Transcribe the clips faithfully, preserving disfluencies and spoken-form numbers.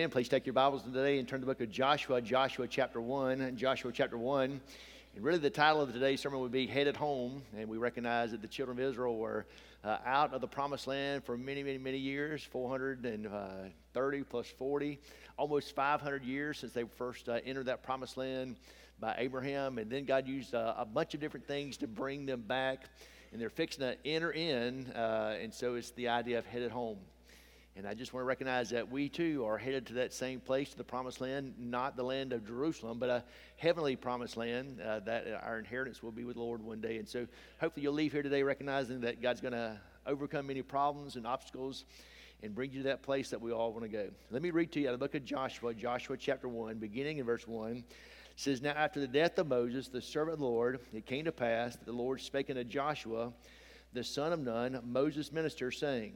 Amen. Please take your Bibles today and turn to the book of Joshua, Joshua chapter one, Joshua chapter one. And really the title of today's sermon would be Headed Home. And we recognize that the children of Israel were uh, out of the promised land for many, many, many years, four hundred thirty plus forty, almost five hundred years since they first uh, entered that promised land by Abraham. And then God used uh, a bunch of different things to bring them back. And they're fixing to enter in. Uh, and so it's the idea of headed home. And I just want to recognize that we too are headed to that same place, to the promised land, not the land of Jerusalem, but a heavenly promised land uh, that our inheritance will be with the Lord one day. And so hopefully you'll leave here today recognizing that God's going to overcome many problems and obstacles and bring you to that place that we all want to go. Let me read to you out of the book of Joshua, Joshua chapter one, beginning in verse one. It says, "Now after the death of Moses, the servant of the Lord, it came to pass that the Lord spake unto Joshua, the son of Nun, Moses' minister, saying,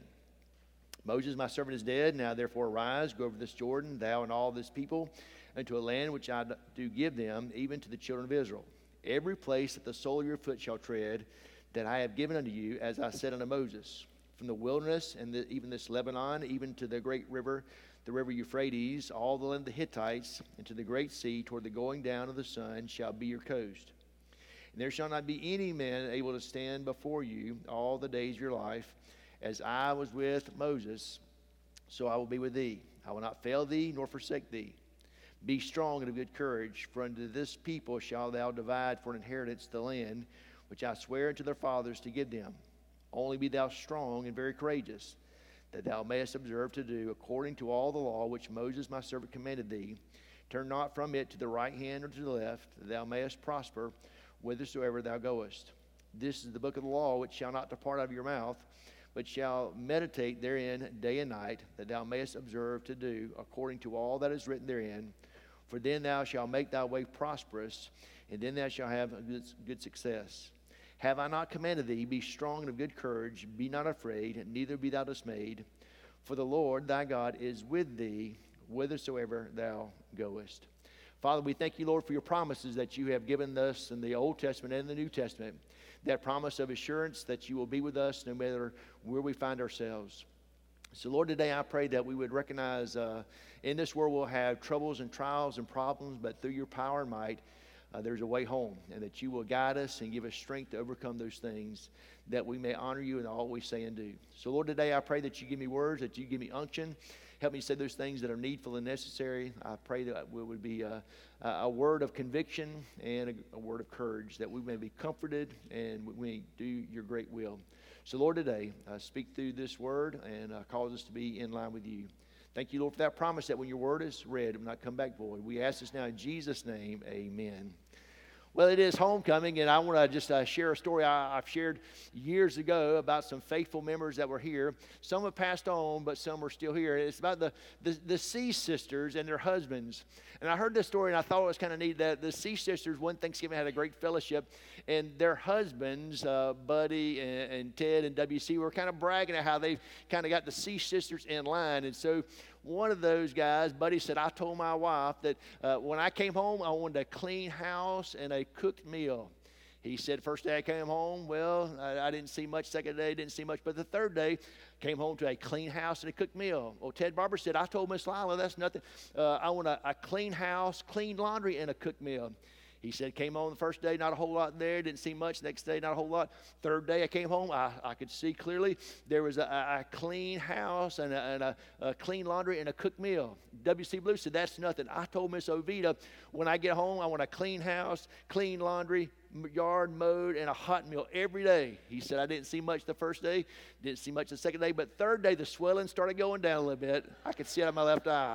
Moses, my servant, is dead. Now therefore arise, go over this Jordan, thou and all this people, unto a land which I do give them, even to the children of Israel. Every place that the sole of your foot shall tread, that I have given unto you, as I said unto Moses, from the wilderness and the, even this Lebanon, even to the great river, the river Euphrates, all the land of the Hittites, and to the great sea, toward the going down of the sun, shall be your coast. And there shall not be any man able to stand before you all the days of your life. As I was with Moses, so I will be with thee. I will not fail thee, nor forsake thee. Be strong and of good courage, for unto this people shalt thou divide for an inheritance the land which I swear unto their fathers to give them. Only be thou strong and very courageous, that thou mayest observe to do according to all the law which Moses my servant commanded thee. Turn not from it to the right hand or to the left, that thou mayest prosper whithersoever thou goest. This is the book of the law which shall not depart out of your mouth, but shall meditate therein day and night, that thou mayest observe to do according to all that is written therein. For then thou shalt make thy way prosperous, and then thou shalt have good, good success. Have I not commanded thee, be strong and of good courage, be not afraid, neither be thou dismayed. For the Lord thy God is with thee, whithersoever thou goest." Father, we thank you, Lord, for your promises that you have given us in the Old Testament and the New Testament. That promise of assurance that you will be with us no matter where we find ourselves. So, Lord, today I pray that we would recognize uh, in this world we'll have troubles and trials and problems, but through your power and might, uh, there's a way home, and that you will guide us and give us strength to overcome those things, that we may honor you in all we say and do. So, Lord, today I pray that you give me words, that you give me unction. Help me say those things that are needful and necessary. I pray that it would be a, a word of conviction and a, a word of courage, that we may be comforted and we may do your great will. So, Lord, today, uh, speak through this word and uh, cause us to be in line with you. Thank you, Lord, for that promise that when your word is read, it will not come back void. We ask this now in Jesus' name, amen. Well, it is homecoming, and I want to just uh, share a story I, I've shared years ago about some faithful members that were here. Some have passed on, but some are still here. It's about the, the, the C sisters and their husbands. And I heard this story, and I thought it was kind of neat that the C sisters, one Thanksgiving, had a great fellowship, and their husbands, uh, Buddy and, and Ted and W C, were kind of bragging at how they kind of got the C sisters in line. And so one of those guys, Buddy, said, I told my wife that uh, when I came home, I wanted a clean house and a cooked meal. He said, first day I came home, well, I, I didn't see much. Second day, didn't see much. But the third day, came home to a clean house and a cooked meal. Well, Ted Barber said, I told Miss Lila, that's nothing. Uh, I want a, a clean house, clean laundry, and a cooked meal. He said, came home the first day, not a whole lot there, didn't see much. Next day, not a whole lot. Third day, I came home, I, I could see clearly there was a, a clean house and, a, and a, a clean laundry and a cooked meal. W C Blue said, that's nothing. I told Miss Ovita, when I get home, I want a clean house, clean laundry, yard mowed, and a hot meal every day. He said, I didn't see much the first day, didn't see much the second day, but third day, the swelling started going down a little bit. I could see it out of my left eye.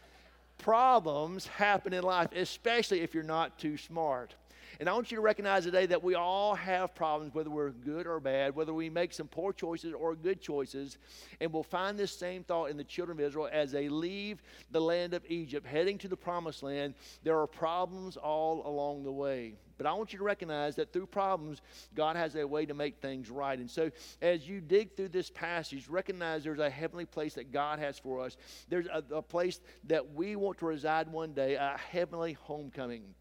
Problems happen in life, especially if you're not too smart. And I want you to recognize today that we all have problems, whether we're good or bad, whether we make some poor choices or good choices. And we'll find this same thought in the children of Israel as they leave the land of Egypt, heading to the promised land. There are problems all along the way. But I want you to recognize that through problems, God has a way to make things right. And so as you dig through this passage, recognize there's a heavenly place that God has for us. There's a, a place that we want to reside one day, a heavenly homecoming.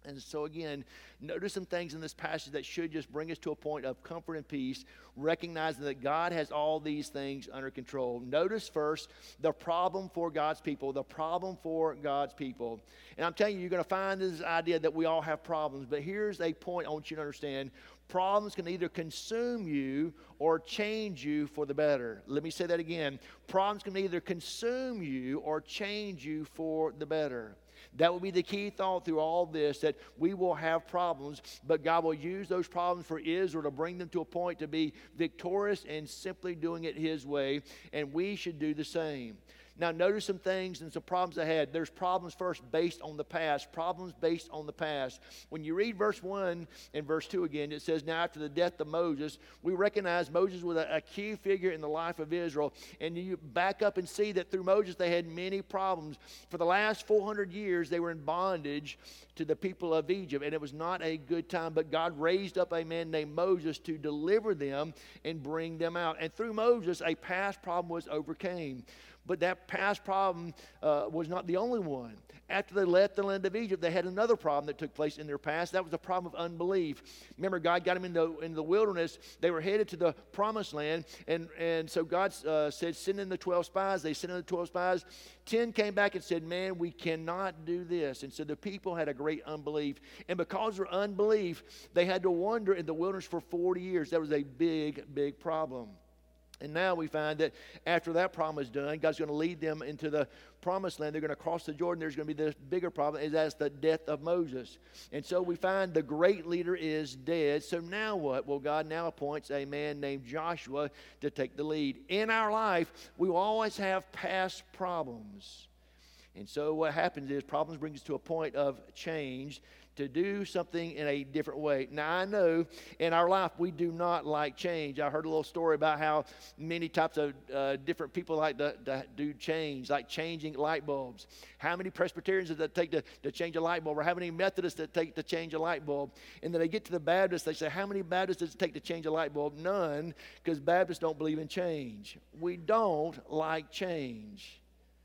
And so again, notice some things in this passage that should just bring us to a point of comfort and peace, recognizing that God has all these things under control. Notice first the problem for God's people, the problem for God's people. And I'm telling you, you're going to find this idea that we all have problems, but here's a point I want you to understand. Problems can either consume you or change you for the better. Let me say that again. Problems can either consume you or change you for the better. That will be the key thought through all this, that we will have problems, but God will use those problems for Israel to bring them to a point to be victorious and simply doing it His way, and we should do the same. Now, notice some things and some problems ahead. There's problems first based on the past, problems based on the past. When you read verse one and verse two again, it says, now after the death of Moses, we recognize Moses was a, a key figure in the life of Israel. And you back up and see that through Moses, they had many problems. For the last four hundred years, they were in bondage to the people of Egypt, and it was not a good time. But God raised up a man named Moses to deliver them and bring them out. And through Moses, a past problem was overcame. But that past problem uh, was not the only one. After they left the land of Egypt, they had another problem that took place in their past. That was the problem of unbelief. Remember, God got them in the, in the wilderness. They were headed to the promised land. And, and so God uh, said, send in the twelve spies. They sent in the twelve spies. Ten came back and said, man, we cannot do this. And so the people had a great unbelief. And because of their unbelief, they had to wander in the wilderness for forty years. That was a big, big problem. And now we find that after that problem is done, God's going to lead them into the promised land. They're going to cross the Jordan. There's going to be this bigger problem, is that's the death of Moses. And so we find the great leader is dead. So now what? Well, God now appoints a man named Joshua to take the lead. In our life, we will always have past problems. And so what happens is problems bring us to a point of change, to do something in a different way. Now, I know in our life we do not like change. I heard a little story about how many types of uh, different people like to, to do change, like changing light bulbs. How many Presbyterians does it take to, to change a light bulb? Or how many Methodists does it take to change a light bulb? And then they get to the Baptists, they say, how many Baptists does it take to change a light bulb? None, because Baptists don't believe in change. We don't like change.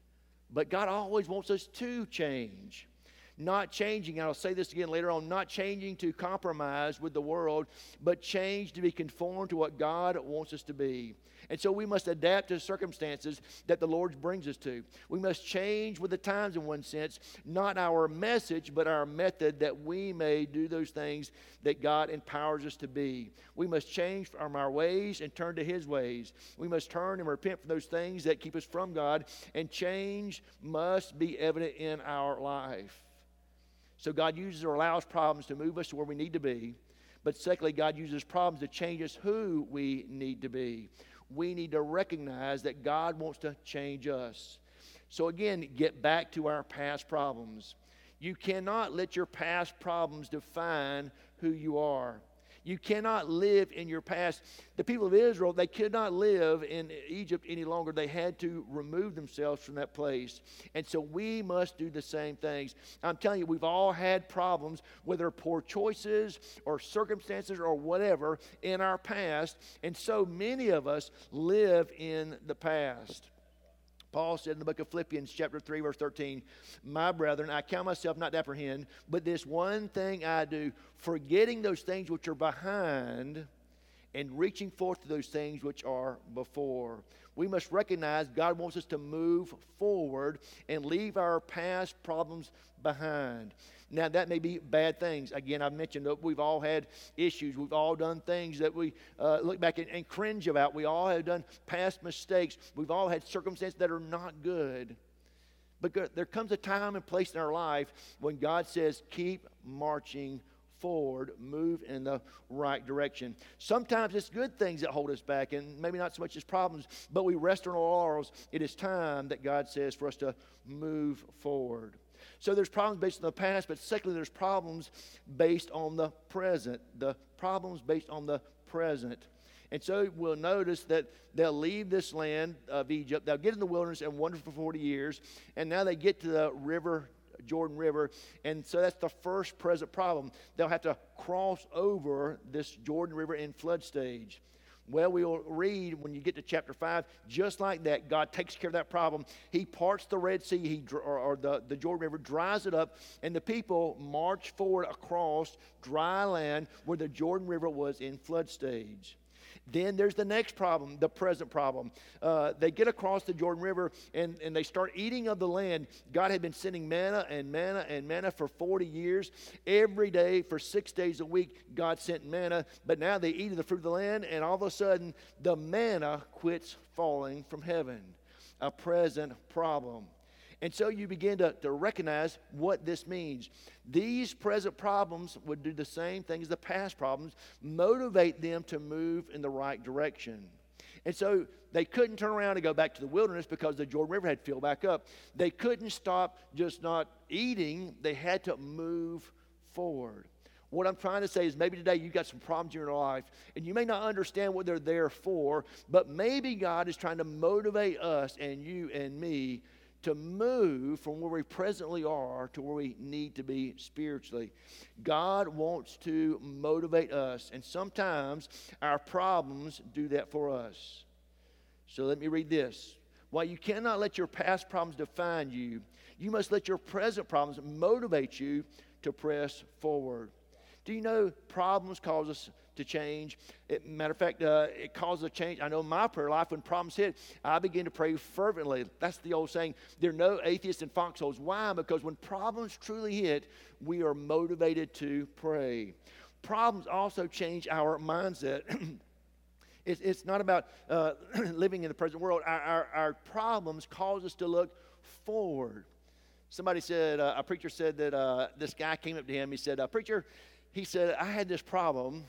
But God always wants us to change. Not changing, and I'll say this again later on, not changing to compromise with the world, but change to be conformed to what God wants us to be. And so we must adapt to circumstances that the Lord brings us to. We must change with the times in one sense, not our message, but our method, that we may do those things that God empowers us to be. We must change from our ways and turn to His ways. We must turn and repent from those things that keep us from God, and change must be evident in our life. So God uses or allows problems to move us to where we need to be. But secondly, God uses problems to change us who we need to be. We need to recognize that God wants to change us. So again, get back to our past problems. You cannot let your past problems define who you are. You cannot live in your past. The people of Israel, they could not live in Egypt any longer. They had to remove themselves from that place. And so we must do the same things. I'm telling you, we've all had problems, whether poor choices or circumstances or whatever, in our past. And so many of us live in the past. Paul said in the book of Philippians chapter three, verse thirteen, my brethren, I count myself not to apprehend, but this one thing I do, forgetting those things which are behind and reaching forth to those things which are before. We must recognize God wants us to move forward and leave our past problems behind. Now, that may be bad things. Again, I've mentioned that we've all had issues. We've all done things that we uh, look back and, and cringe about. We all have done past mistakes. We've all had circumstances that are not good. But good, there comes a time and place in our life when God says, keep marching forward, move in the right direction. Sometimes it's good things that hold us back, and maybe not so much as problems, but we rest on our laurels. It is time that God says for us to move forward. So there's problems based on the past, but secondly, there's problems based on the present. The problems based on the present. And so we'll notice that they'll leave this land of Egypt. They'll get in the wilderness and wander for forty years. And now they get to the river, Jordan River. And so that's the first present problem. They'll have to cross over this Jordan River in flood stage. Well, we'll read when you get to chapter five, just like that, God takes care of that problem. He parts the Red Sea, he, or, or the, the Jordan River, dries it up, and the people march forward across dry land where the Jordan River was in flood stage. Then there's the next problem, the present problem. Uh, they get across the Jordan River and, and they start eating of the land. God had been sending manna and manna and manna for forty years. Every day for six days a week, God sent manna. But now they eat of the fruit of the land, and all of a sudden, the manna quits falling from heaven. A present problem. And so you begin to, to recognize what this means. These present problems would do the same thing as the past problems, motivate them to move in the right direction. And so they couldn't turn around and go back to the wilderness because the Jordan River had filled back up. They couldn't stop just not eating. They had to move forward. What I'm trying to say is maybe today you've got some problems in your life, and you may not understand what they're there for, but maybe God is trying to motivate us and you and me to move from where we presently are to where we need to be spiritually. God wants to motivate us, and sometimes our problems do that for us. So let me read this. While you cannot let your past problems define you, you must let your present problems motivate you to press forward. Do you know problems cause us to change? It, matter of fact, uh, it causes a change. I know in my prayer life, when problems hit, I begin to pray fervently. That's the old saying, there are no atheists in foxholes. Why? Because when problems truly hit, we are motivated to pray. Problems also change our mindset. it's, it's not about uh, living in the present world. Our, our, our problems cause us to look forward. Somebody said, uh, a preacher said that uh, this guy came up to him. He said, uh, preacher, he said, I had this problem.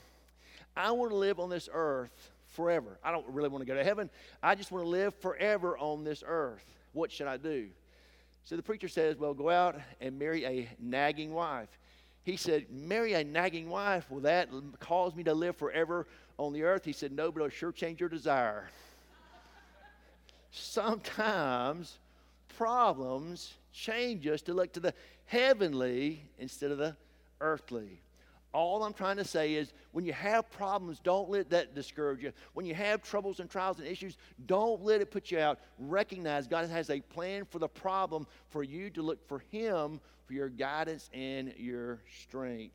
I want to live on this earth forever. I don't really want to go to heaven. I just want to live forever on this earth. What should I do? So the preacher says, well, go out and marry a nagging wife. He said, marry a nagging wife? Will that cause me to live forever on the earth? He said, no, but it'll sure change your desire. Sometimes problems change us to look to the heavenly instead of the earthly. All I'm trying to say is when you have problems, don't let that discourage you. When you have troubles and trials and issues, don't let it put you out. Recognize God has a plan for the problem for you to look for Him for your guidance and your strength.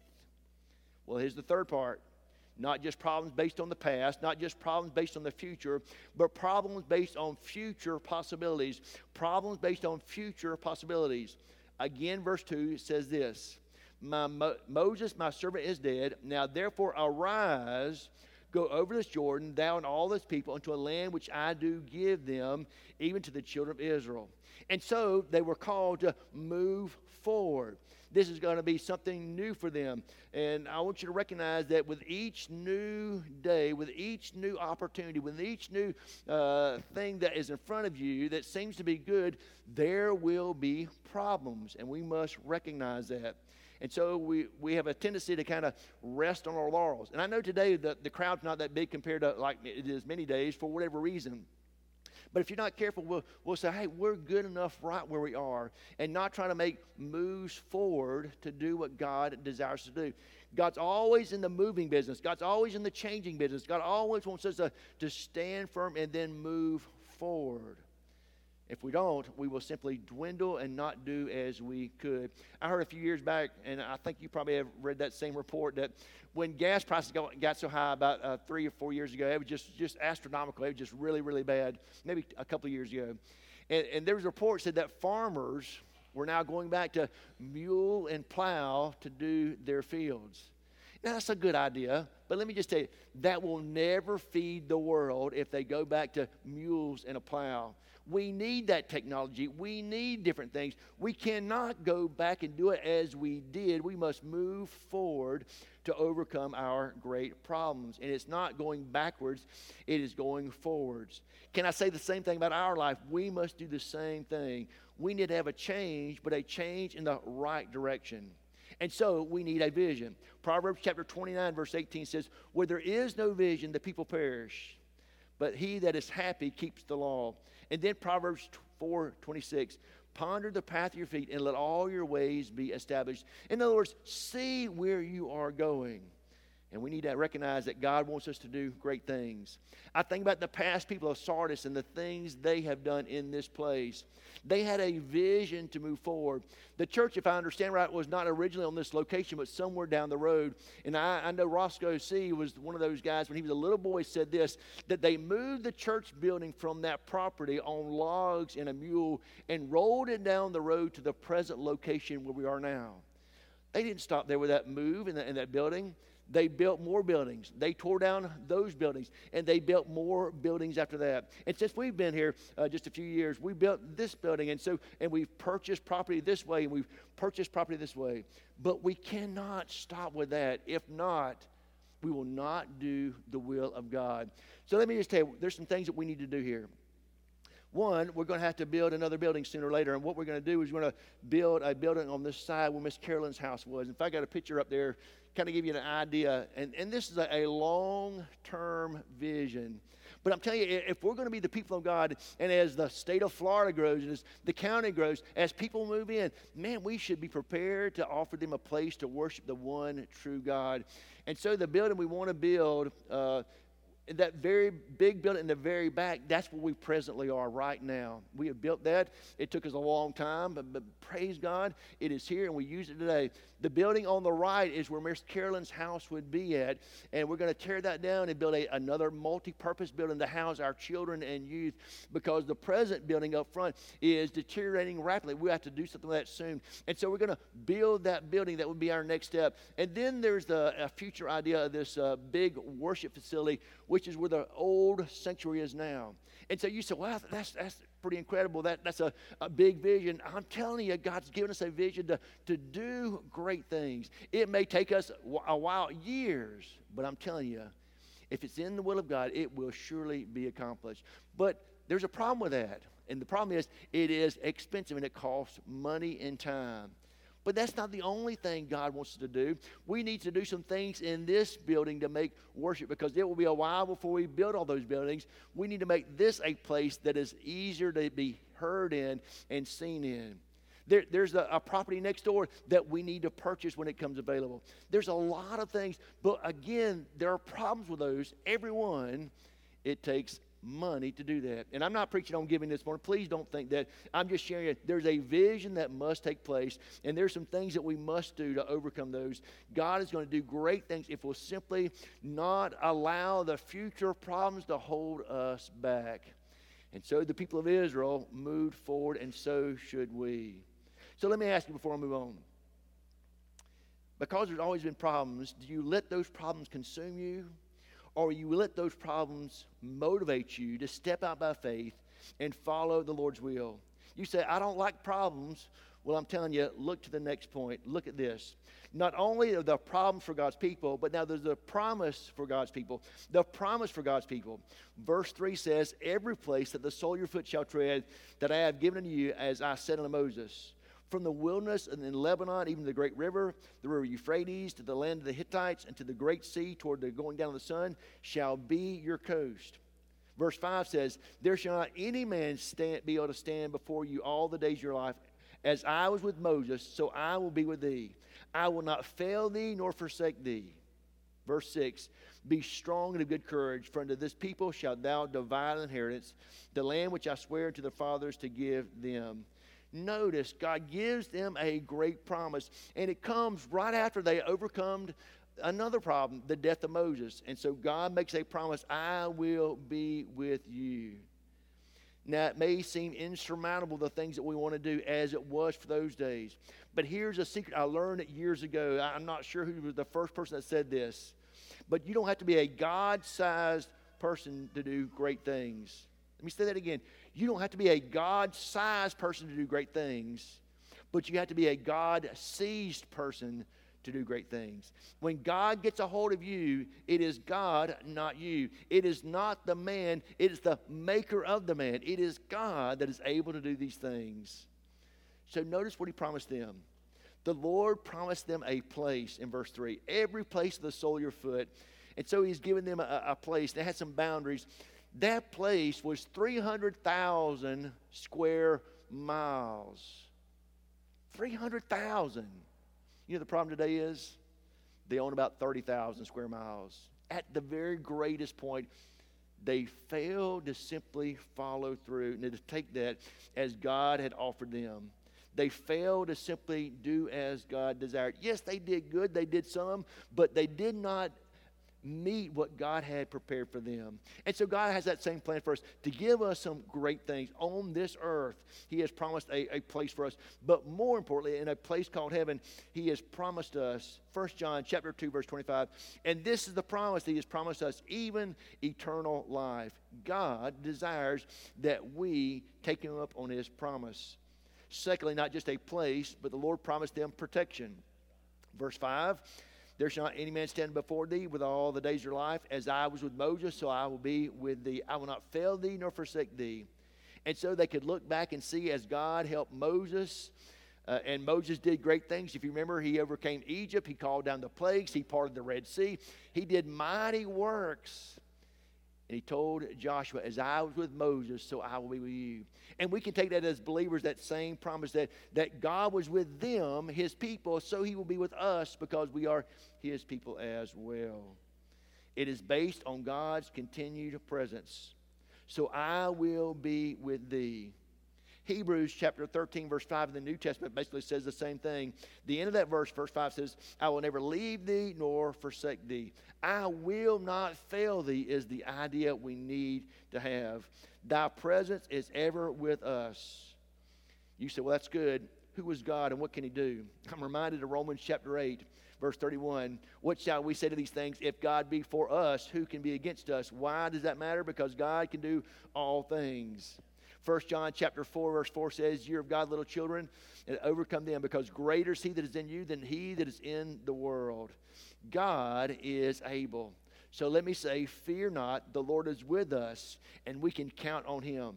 Well, here's the third part. Not just problems based on the past, not just problems based on the future, but problems based on future possibilities. Problems based on future possibilities. Again, verse two says this. My Mo- Moses, my servant, is dead. Now therefore arise, go over this Jordan, thou and all this people, into a land which I do give them, even to the children of Israel. And so they were called to move forward. This is going to be something new for them. And I want you to recognize that with each new day, with each new opportunity, with each new uh, thing that is in front of you that seems to be good, there will be problems. And we must recognize that. And so we, we have a tendency to kind of rest on our laurels. And I know today the, the crowd's not that big compared to like it is many days for whatever reason. But if you're not careful, we'll, we'll say, hey, we're good enough right where we are, and not trying to make moves forward to do what God desires to do. God's always in the moving business. God's always in the changing business. God always wants us to, to stand firm and then move forward. If we don't, we will simply dwindle and not do as we could. I heard a few years back, and I think you probably have read that same report, that when gas prices got, got so high about uh, three or four years ago, it was just, just astronomical. It was just really, really bad, maybe a couple of years ago. And, and there was a report that said that farmers were now going back to mule and plow to do their fields. Now, that's a good idea, but let me just tell you, that will never feed the world if they go back to mules and a plow. We need that technology. We need different things. We cannot go back and do it as we did. We must move forward to overcome our great problems. And it's not going backwards, it is going forwards. Can I say the same thing about our life? We must do the same thing. We need to have a change, but a change in the right direction. And so we need a vision. Proverbs chapter twenty-nine, verse eighteen says, where there is no vision, the people perish. But he that is happy keeps the law. And then Proverbs four twenty-six, ponder the path of your feet and let all your ways be established. In other words, see where you are going. And we need to recognize that God wants us to do great things. I think about the past people of Sardis and the things they have done in this place. They had a vision to move forward. The church, if I understand right, was not originally on this location, but somewhere down the road. And I, I know Roscoe C. was one of those guys, when he was a little boy, said this, that they moved the church building from that property on logs and a mule and rolled it down the road to the present location where we are now. They didn't stop there with that move in, the, in that building. They built more buildings. They tore down those buildings, and they built more buildings after that. And since we've been here uh, just a few years, we built this building, and so and we've purchased property this way, and we've purchased property this way. But we cannot stop with that. If not, we will not do the will of God. So let me just tell you, there's some things that we need to do here. One, we're going to have to build another building sooner or later. And what we're going to do is we're going to build a building on this side where Miss Carolyn's house was. If I got a picture up there, kind of give you an idea. And, and this is a, a long-term vision. But I'm telling you, if we're going to be the people of God, and as the state of Florida grows, and as the county grows, as people move in, man, we should be prepared to offer them a place to worship the one true God. And so the building we want to build, uh, that very big building in the very back, that's where we presently are right now. We have built that. It took us a long time, but, but praise God, it is here and we use it today. The building on the right is where Miss Carolyn's house would be at, and we're going to tear that down and build a, another multi-purpose building to house our children and youth, because the present building up front is deteriorating rapidly. We have to do something with that soon. And so we're going to build that building. That would be our next step. And then there's the a future idea of this uh, big worship facility, which is where the old sanctuary is now. And so you say, well, that's that's pretty incredible. That That's a, a big vision. I'm telling you, God's given us a vision to, to do great things. It may take us a while, years, but I'm telling you, if it's in the will of God, it will surely be accomplished. But there's a problem with that. And the problem is, it is expensive and it costs money and time. But that's not the only thing God wants us to do. We need to do some things in this building to make worship, because it will be a while before we build all those buildings. We need to make this a place that is easier to be heard in and seen in. There, there's a, a property next door that we need to purchase when it comes available. There's a lot of things, but again, there are problems with those. Everyone, it takes money to do that. And I'm not preaching on giving this morning. Please don't think that. I'm just sharing it. There's a vision that must take place, and there's some things that we must do to overcome those. God is going to do great things if we'll simply not allow the future problems to hold us back. And so the people of Israel moved forward, and so should we. So let me ask you before I move on. Because there's always been problems, do you let those problems consume you? Or you let those problems motivate you to step out by faith and follow the Lord's will? You say, I don't like problems. Well, I'm telling you, look to the next point. Look at this. Not only are the problems for God's people, but now there's a promise for God's people. The promise for God's people. Verse three says, every place that the sole of your foot shall tread, that I have given unto you, as I said unto Moses. From the wilderness and in Lebanon, even the great river, the river Euphrates, to the land of the Hittites, and to the great sea toward the going down of the sun, shall be your coast. Verse five says, there shall not any man stand, be able to stand before you all the days of your life. As I was with Moses, so I will be with thee. I will not fail thee nor forsake thee. Verse six, be strong and of good courage, for unto this people shalt thou divide an inheritance, the land which I swear to the fathers to give them. Notice, God gives them a great promise, and it comes right after they overcome another problem, the death of Moses. And so God makes a promise, I will be with you. Now, it may seem insurmountable, the things that we want to do, as it was for those days. But here's a secret. I learned it years ago. I'm not sure who was the first person that said this. But you don't have to be a God-sized person to do great things. Let me say that again. You don't have to be a God-sized person to do great things, but you have to be a God-seized person to do great things. When God gets a hold of you, it is God, not you. It is not the man, it is the maker of the man. It is God that is able to do these things. So notice what he promised them. The Lord promised them a place in verse three. Every place of the sole of your foot. And so he's given them a, a place that had some boundaries. That place was three hundred thousand square miles. three hundred thousand. You know the problem today is? They own about thirty thousand square miles. At the very greatest point, they failed to simply follow through and to take that as God had offered them. They failed to simply do as God desired. Yes, they did good. They did some, but they did not meet what God had prepared for them. And so God has that same plan for us to give us some great things on this earth. He has promised a, a place for us, but more importantly, in a place called heaven, He has promised us, First John chapter two, verse twenty-five, and this is the promise that He has promised us, even eternal life. God desires that we take Him up on His promise. Secondly, not just a place, but the Lord promised them protection. Verse five, there shall not any man stand before thee with all the days of your life. As I was with Moses, so I will be with thee. I will not fail thee nor forsake thee. And so they could look back and see as God helped Moses. Uh, and Moses did great things. If you remember, he overcame Egypt. He called down the plagues. He parted the Red Sea. He did mighty works. And he told Joshua, as I was with Moses, so I will be with you. And we can take that as believers, that same promise that, that God was with them, His people, so He will be with us because we are His people as well. It is based on God's continued presence. So I will be with thee. Hebrews chapter thirteen, verse five in the New Testament basically says the same thing. The end of that verse, verse five says, I will never leave thee nor forsake thee. I will not fail thee is the idea we need to have. Thy presence is ever with us. You say, well, that's good. Who is God and what can He do? I'm reminded of Romans chapter eight, verse thirty-one. What shall we say to these things? If God be for us, who can be against us? Why does that matter? Because God can do all things. First John chapter four, verse four says, Ye are of God, little children, and overcome them, because greater is He that is in you than he that is in the world. God is able. So let me say, fear not, the Lord is with us, and we can count on Him.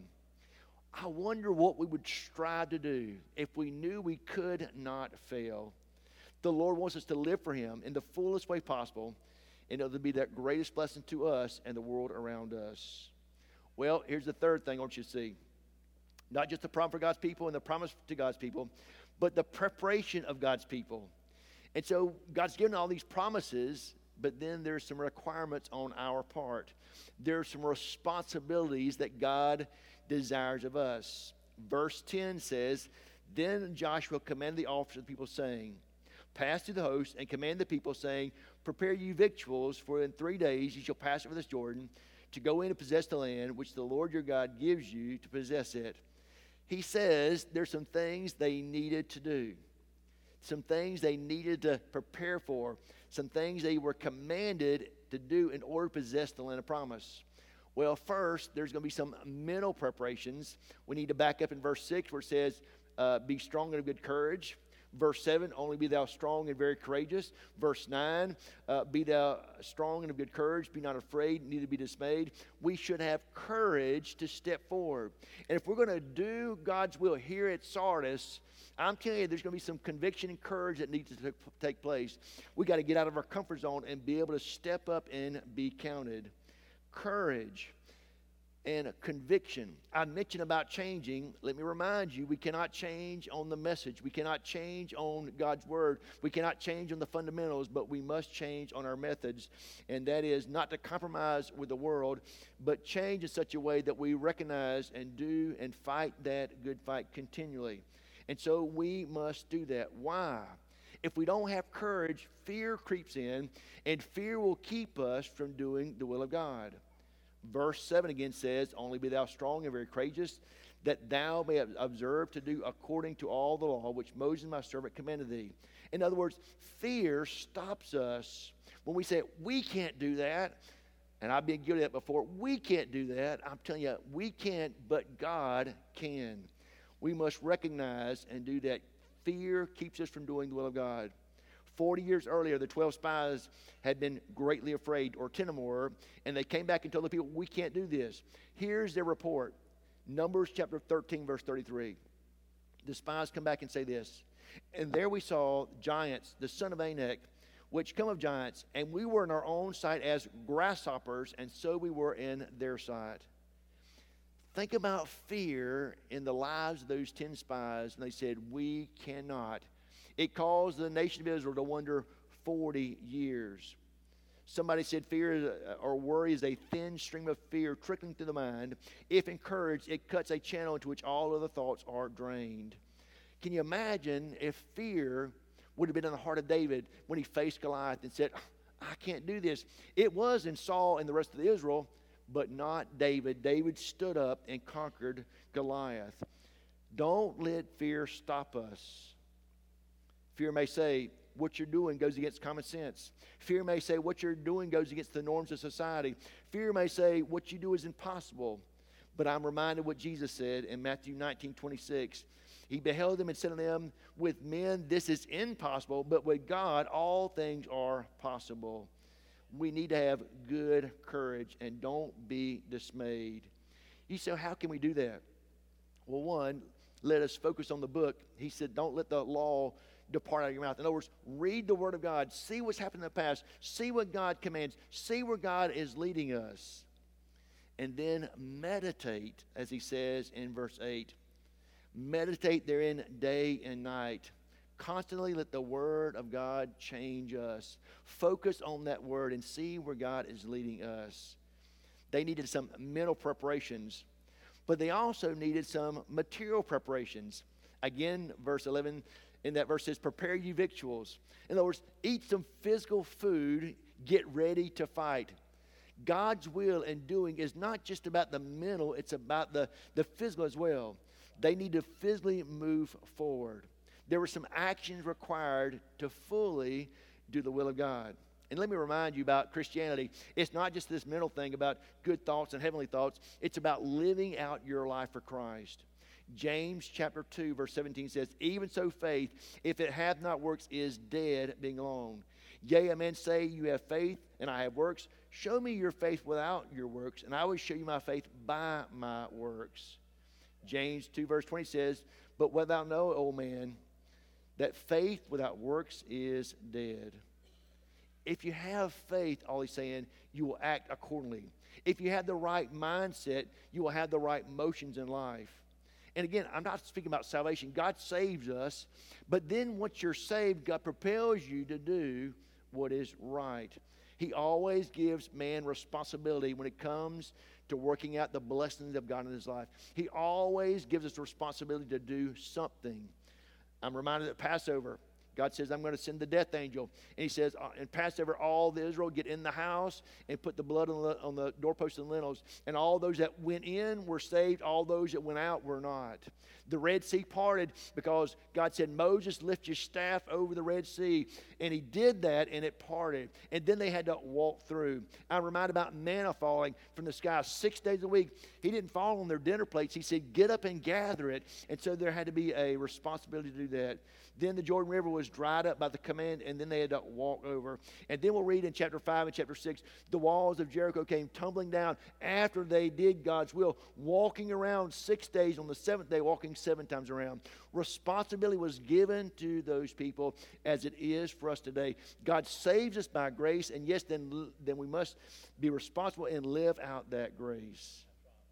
I wonder what we would strive to do if we knew we could not fail. The Lord wants us to live for Him in the fullest way possible, and it'll be that greatest blessing to us and the world around us. Well, here's the third thing I want you to see. Not just the promise for God's people and the promise to God's people, but the preparation of God's people. And so God's given all these promises, but then there's some requirements on our part. There's some responsibilities that God desires of us. Verse ten says, Then Joshua commanded the officers of the people, saying, Pass through the host and command the people, saying, Prepare you victuals, for in three days you shall pass over this Jordan, to go in and possess the land which the Lord your God gives you to possess it. He says there's some things they needed to do, some things they needed to prepare for, some things they were commanded to do in order to possess the land of promise. Well, first, there's going to be some mental preparations. We need to back up in verse six where it says, uh, Be strong and of good courage. Verse seven, only be thou strong and very courageous. Verse nine, uh, be thou strong and of good courage. Be not afraid, neither be dismayed. We should have courage to step forward. And if we're going to do God's will here at Sardis, I'm telling you, there's going to be some conviction and courage that needs to t- take place. We got to get out of our comfort zone and be able to step up and be counted. Courage and conviction. I mentioned about changing. Let me remind you, we cannot change on the message. We cannot change on God's word. We cannot change on the fundamentals, but we must change on our methods. And that is not to compromise with the world, but change in such a way that we recognize and do and fight that good fight continually. And so we must do that. Why? If we don't have courage, fear creeps in, and fear will keep us from doing the will of God. Verse seven again says, Only be thou strong and very courageous, that thou may observe to do according to all the law which Moses my servant commanded thee. In other words, fear stops us when we say, we can't do that. And I've been guilty of that before. We can't do that. I'm telling you, we can't, but God can. We must recognize and do that. Fear keeps us from doing the will of God. Forty years earlier, the twelve spies had been greatly afraid, or ten or more, and they came back and told the people, we can't do this. Here's their report. Numbers chapter thirteen, verse thirty-three. The spies come back and say this, And there we saw giants, the son of Anak, which come of giants, and we were in our own sight as grasshoppers, and so we were in their sight. Think about fear in the lives of those ten spies, and they said, we cannot. It caused the nation of Israel to wander forty years. Somebody said fear or worry is a thin stream of fear trickling through the mind. If encouraged, it cuts a channel into which all other thoughts are drained. Can you imagine if fear would have been in the heart of David when he faced Goliath and said, I can't do this? It was in Saul and the rest of Israel, but not David. David stood up and conquered Goliath. Don't let fear stop us. Fear may say, what you're doing goes against common sense. Fear may say what you're doing goes against the norms of society. Fear may say what you do is impossible. But I'm reminded what Jesus said in Matthew nineteen twenty-six. He beheld them and said to them, with men this is impossible, but with God all things are possible. We need to have good courage and don't be dismayed. You say, how can we do that? Well, one, let us focus on the book. He said, don't let the law depart out of your mouth. In other words, read the Word of God. See what's happened in the past. See what God commands. See where God is leading us. And then meditate, as he says in verse eight. Meditate therein day and night. Constantly let the Word of God change us. Focus on that Word and see where God is leading us. They needed some mental preparations, but they also needed some material preparations. Again, verse eleven, in that verse says, prepare you victuals. In other words, eat some physical food, get ready to fight. God's will and doing is not just about the mental, it's about the, the physical as well. They need to physically move forward. There were some actions required to fully do the will of God. And let me remind you about Christianity. It's not just this mental thing about good thoughts and heavenly thoughts. It's about living out your life for Christ. James chapter two verse seventeen says, even so faith, if it hath not works, is dead being alone. Yea, a man say, you have faith, and I have works. Show me your faith without your works, and I will show you my faith by my works. James two verse twenty says, but what thou know, O man, that faith without works is dead. If you have faith, all he's saying, you will act accordingly. If you have the right mindset, you will have the right motions in life. And again, I'm not speaking about salvation. God saves us, but then once you're saved, God propels you to do what is right. He always gives man responsibility when it comes to working out the blessings of God in his life. He always gives us the responsibility to do something. I'm reminded of Passover. God says, I'm going to send the death angel. And he says, uh, in Passover, all the Israel get in the house and put the blood on the, on the doorposts and lintels. And all those that went in were saved. All those that went out were not. The Red Sea parted because God said, Moses, lift your staff over the Red Sea. And he did that, and it parted. And then they had to walk through. I'm reminded about manna falling from the sky six days a week. He didn't fall on their dinner plates. He said, get up and gather it. And so there had to be a responsibility to do that. Then the Jordan River was dried up by the command, and then they had to walk over. And then we'll read in chapter five and chapter six, the walls of Jericho came tumbling down after they did God's will, walking around six days, on the seventh day, walking seven times around. Responsibility was given to those people as it is for us today. God saves us by grace, and yes, then, then we must be responsible and live out that grace.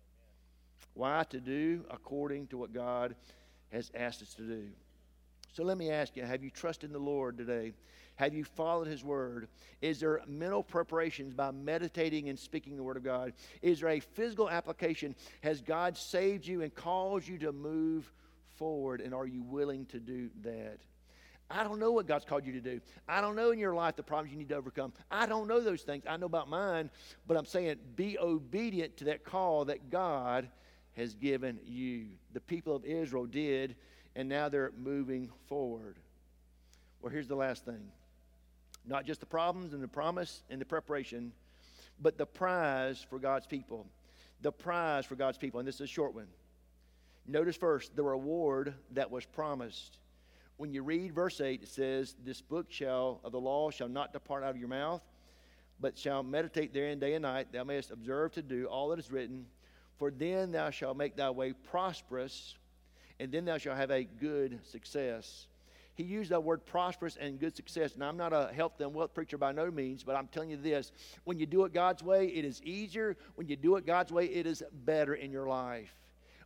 Why? To do according to what God has asked us to do. So let me ask you, have you trusted in the Lord today? Have you followed His Word? Is there mental preparations by meditating and speaking the Word of God? Is there a physical application? Has God saved you and caused you to move forward, and are you willing to do that? I don't know what God's called you to do. I don't know in your life the problems you need to overcome. I don't know those things. I know about mine, but I'm saying be obedient to that call that God has given you. The people of Israel did, and now they're moving forward. Well, here's the last thing. Not just the problems and the promise and the preparation, but the prize for God's people. The prize for God's people. And this is a short one. Notice first the reward that was promised. When you read verse eight, it says, this book shall of the law shall not depart out of your mouth, but shall meditate therein day and night. Thou mayest observe to do all that is written. For then thou shalt make thy way prosperous, and then thou shalt have a good success. He used that word prosperous and good success. And I'm not a health and wealth preacher by no means, but I'm telling you this. When you do it God's way, it is easier. When you do it God's way, it is better in your life.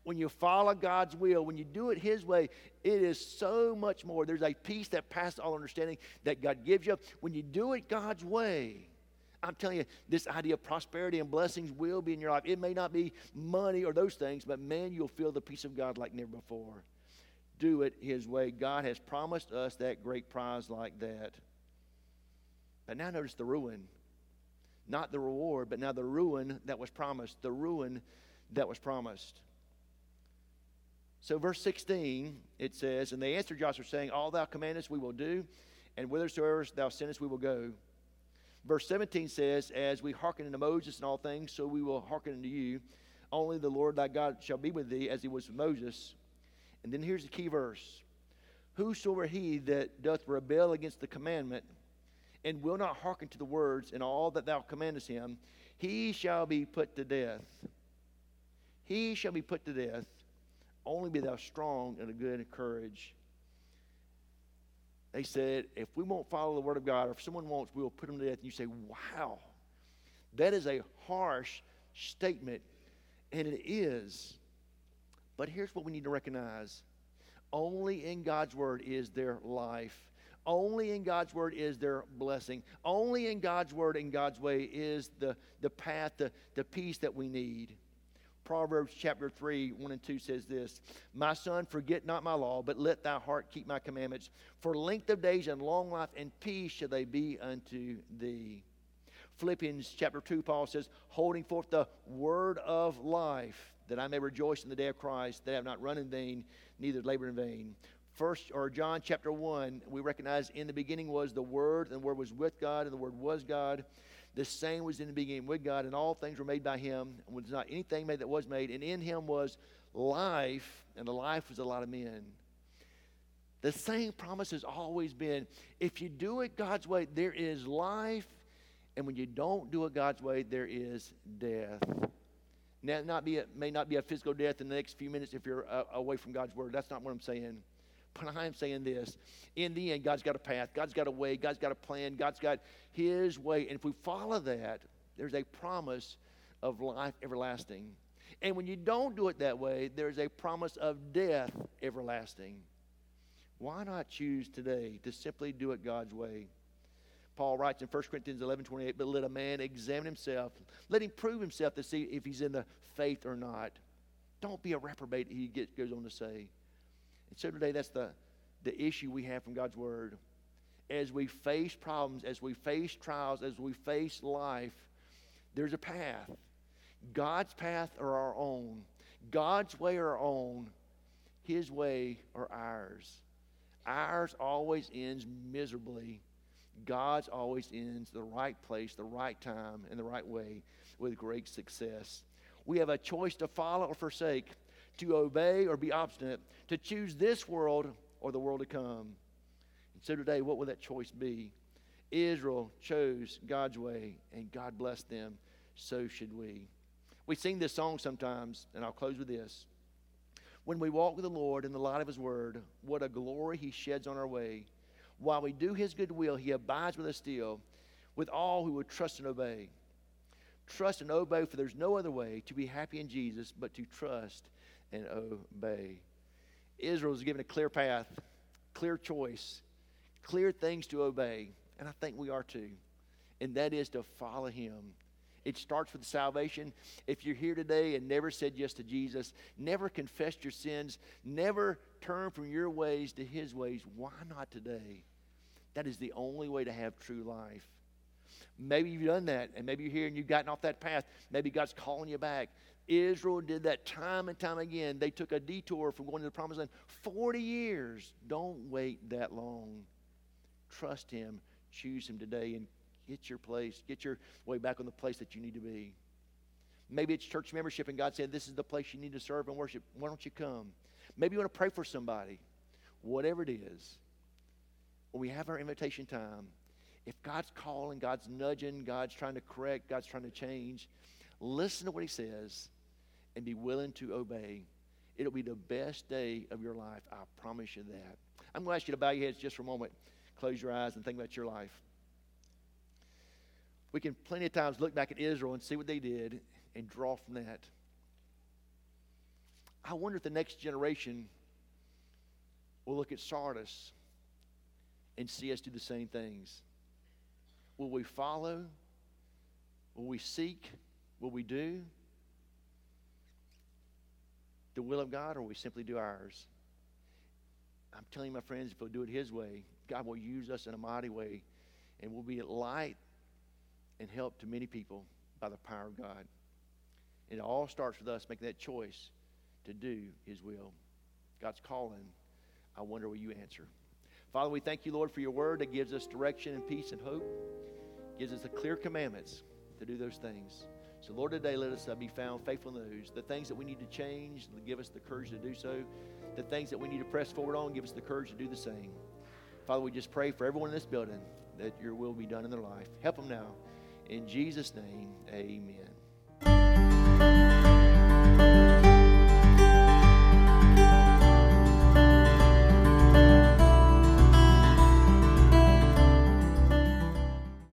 When you follow God's will, when you do it His way, it is so much more. There's a peace that passes all understanding that God gives you. When you do it God's way, I'm telling you, this idea of prosperity and blessings will be in your life. It may not be money or those things, but man, you'll feel the peace of God like never before. Do it His way. God has promised us that great prize like that. But now notice the ruin. Not the reward, but now the ruin that was promised. The ruin that was promised. So verse sixteen, it says, and they answered Joshua, saying, all thou commandest we will do, and whithersoever thou sendest we will go. Verse seventeen says, as we hearken unto Moses in all things, so we will hearken unto you. Only the Lord thy God shall be with thee, as he was with Moses. And then here's the key verse. Whosoever he that doth rebel against the commandment, and will not hearken to the words in all that thou commandest him, he shall be put to death. He shall be put to death. Only be thou strong and of good courage. They said, if we won't follow the word of God, or if someone wants, we will put them to death. And you say, wow, that is a harsh statement. And it is. But here's what we need to recognize. Only in God's word is there life. Only in God's word is there blessing. Only in God's word and God's way is the, the path, the, the peace that we need. Proverbs chapter three, one and two says this, my son, forget not my law, but let thy heart keep my commandments. For length of days and long life and peace shall they be unto thee. Philippians chapter two, Paul says, holding forth the word of life, that I may rejoice in the day of Christ, that I have not run in vain, neither labor in vain. First, or John chapter one, we recognize in the beginning was the Word, and the Word was with God, and the Word was God. The same was in the beginning with God, and all things were made by Him, and was not anything made that was made, and in Him was life, and the life was a lot of men. The same promise has always been, if you do it God's way, there is life, and when you don't do it God's way, there is death. Now, it not be a, may not be a physical death in the next few minutes if you're uh, away from God's Word. That's not what I'm saying. But I am saying this. In the end, God's got a path. God's got a way. God's got a plan. God's got His way. And if we follow that, there's a promise of life everlasting. And when you don't do it that way, there's a promise of death everlasting. Why not choose today to simply do it God's way? Paul writes in First Corinthians eleven twenty-eight, but let a man examine himself. Let him prove himself to see if he's in the faith or not. Don't be a reprobate, he gets, goes on to say. And so today, that's the, the issue we have from God's Word. As we face problems, as we face trials, as we face life, there's a path. God's path or our own. God's way or our own. His way or ours. Ours always ends miserably. God's always ends the right place, the right time, and the right way with great success. We have a choice to follow or forsake, to obey or be obstinate, to choose this world or the world to come. And so today, what will that choice be? Israel chose God's way, and God blessed them. So should we. We sing this song sometimes, and I'll close with this. When we walk with the Lord in the light of His Word, what a glory He sheds on our way. While we do His good will, He abides with us still, with all who would trust and obey. Trust and obey, for there's no other way to be happy in Jesus but to trust and obey. Israel is given a clear path, clear choice, clear things to obey, and I think we are too, and that is to follow Him. It starts with salvation. If you're here today and never said yes to Jesus, never confessed your sins, never turned from your ways to His ways, why not today? That is the only way to have true life. Maybe you've done that, and maybe you're here and you've gotten off that path. Maybe God's calling you back. Israel did that time and time again. They took a detour from going to the promised land. forty years. Don't wait that long. Trust Him. Choose Him today and get your place. Get your way back on the place that you need to be. Maybe it's church membership and God said this is the place you need to serve and worship. Why don't you come? Maybe you want to pray for somebody. Whatever it is. When we have our invitation time, if God's calling, God's nudging, God's trying to correct, God's trying to change, listen to what He says and be willing to obey. It'll be the best day of your life. I promise you that. I'm going to ask you to bow your heads just for a moment. Close your eyes and think about your life. We can plenty of times look back at Israel and see what they did and draw from that. I wonder if the next generation will look at Sardis and see us do the same things. Will we follow? Will we seek? Will we do the will of God, or will we simply do ours? I'm telling you, my friends, if we'll do it His way, God will use us in a mighty way, and we'll be a light and help to many people by the power of God. And it all starts with us making that choice to do His will. God's calling. I wonder, will you answer? Father, we thank you, Lord, for your word that gives us direction and peace and hope, gives us the clear commandments to do those things. So, Lord, today let us uh, be found faithful in those. The things that we need to change, give us the courage to do so. The things that we need to press forward on, give us the courage to do the same. Father, we just pray for everyone in this building that your will be done in their life. Help them now. In Jesus' name, amen.